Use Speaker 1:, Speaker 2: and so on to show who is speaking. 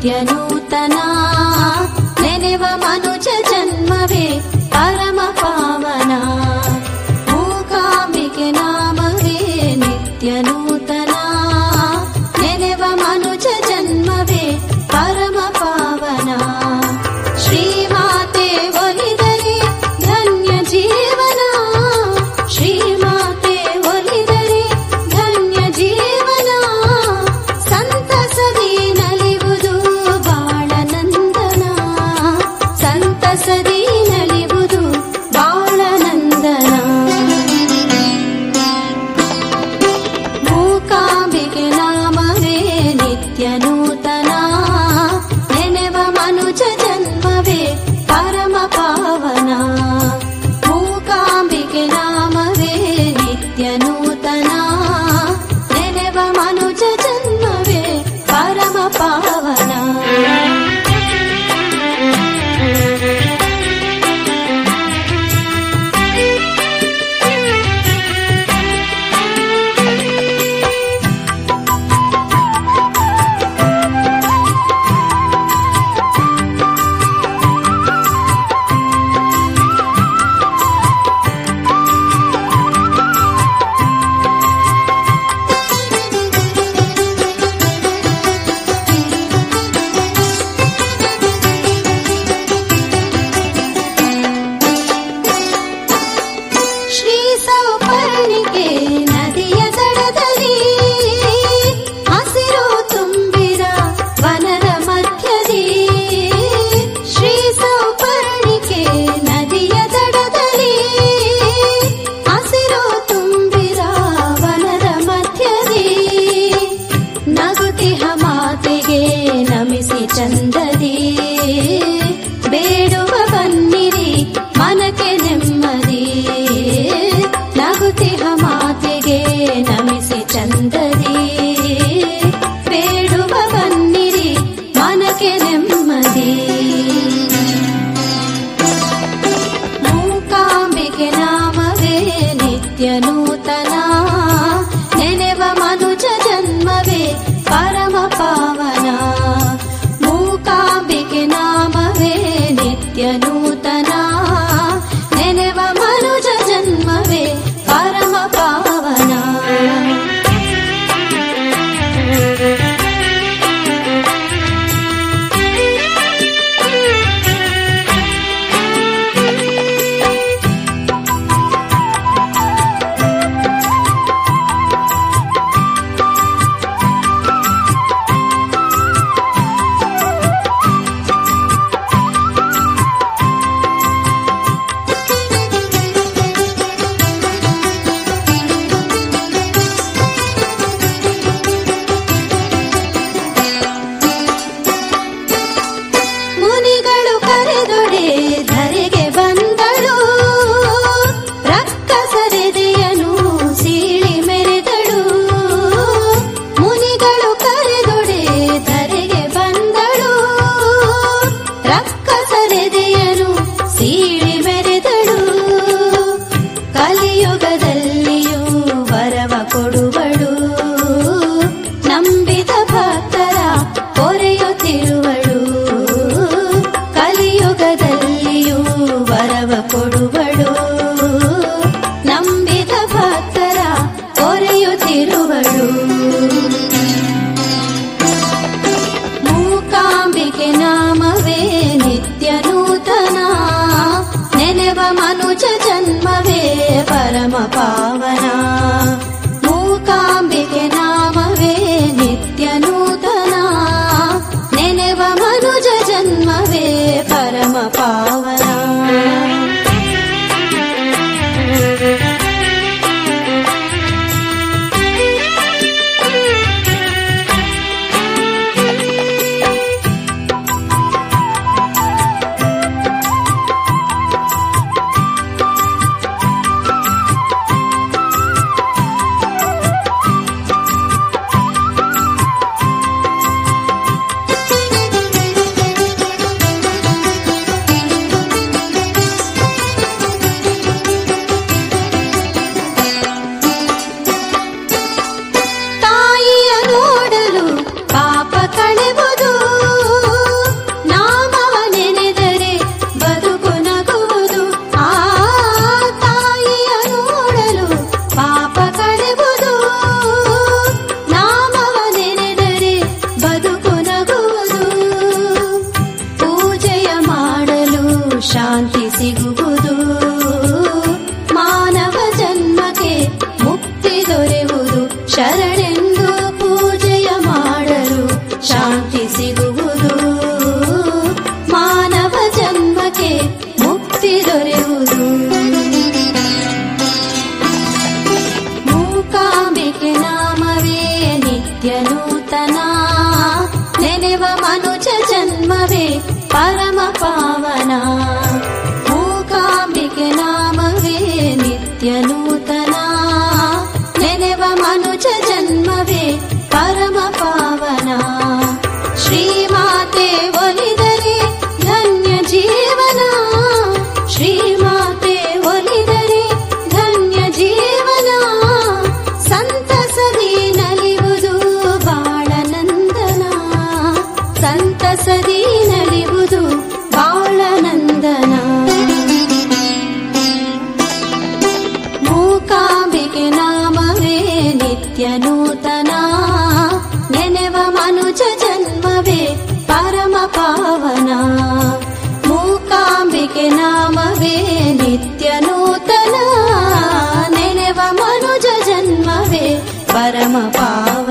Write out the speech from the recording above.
Speaker 1: ನಿತ್ಯ ನೂತನ ನೆನೆವ ಮನುಜ ಜನ್ಮವೇ ಪರಮ ಪಾವನ. ಮೂಕಾಂಬಿಕೆ ನಾಮವೇ ನಿತ್ಯ ನೂತನ ನೆನೆವ ಮನುಜ ಜನ್ಮವೇ ಪರಮ ಪಾವನ. ಶ್ರೀಮಾತೆ ಒಲಿದರೆ ಧನ್ಯ ಜೀವನ, ಶ್ರೀಮಾತೆ ಒಲಿದರೆ ಧನ್ಯ ಜೀವನ. ಸಂತಸದಿ ನಲಿವುದು ಬಾಳನಂದನ, ಸಂತಸದಿ ನಲಿವುದು ಬಾಳನಂದನ. ಮೂಕಾಂಬಿಕೆ ನಾಮವೇ ನಿತ್ಯ ನೂತನ ನೆನೆವ ಮನುಜ ಜನ್ಮವೇ ಪರಮ ಪಾವನ. ಮೂಕಾಂಬಿಕೆ ನಾಮವೇ ನಿತ್ಯ ನೂತನ ನೆನೆವ ಮನುಜ ಜನ್ಮವೇ ಪರಮ ಪಾವನ. ಶ್ರೀ ಸೌಪರ್ಣಿಕೆ ನದಿಯ ದಡದಲ್ಲಿ ಹಸಿರು ತುಂಬಿದ ವನದ ಮಧ್ಯದಿ, ಶ್ರೀ ಸೌಪರ್ಣಿಕೆ ನದಿಯ ದಡದಲ್ಲಿ ಹಸಿರು ತುಂಬಿದ ವನದ ಮಧ್ಯದಿ, ನಗುತಿಹ ಮಾತೆಗೆ ನಮಿಸಿ ಚಂದದಿ ಬೇಡುವ ಬನ್ನಿರಿ ಮನಕ್ಕೆ ನೆಮ್ಮದಿ. ನಗುತಿಹ ಮಾತೆಗೆ ನಮಿಸಿ ಚಂದದಿ ಬೇಡುವ ಬನ್ನಿರಿ ಮನಕ್ಕೆ ನೆಮ್ಮದಿ. ಮೂಕಾಂಬಿಕೆ ನಾಮವೇ ನಿತ್ಯ ನೂತನ ನೆನೆವ ಮನುಜ ಜನ್ಮವೇ ಪರಮ ಪಾವನ. ಮೂಕಾಂಬಿಕೆ ನಾಮವೇ ನಿತ್ಯ ನೂತನ ನೆನೆವ ಮನುಜ ಜನ್ಮವೇ ಪರಮ ಪಾವನ. ಪರಮ ಪಾವನ